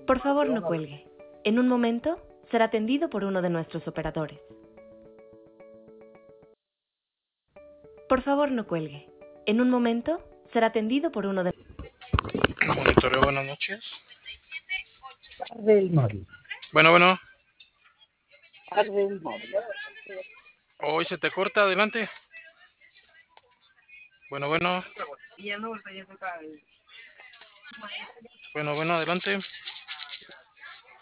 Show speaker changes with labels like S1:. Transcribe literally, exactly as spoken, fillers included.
S1: Por favor, no cuelgue. En un momento será atendido por uno de nuestros operadores. Por favor, no cuelgue. En un momento será atendido por uno de...
S2: Monitoreo, buenas noches.
S3: Arde el móvil.
S2: Bueno, bueno.
S3: Arde el móvil.
S2: Hoy se te corta, adelante. Bueno, bueno. Bueno, bueno, adelante.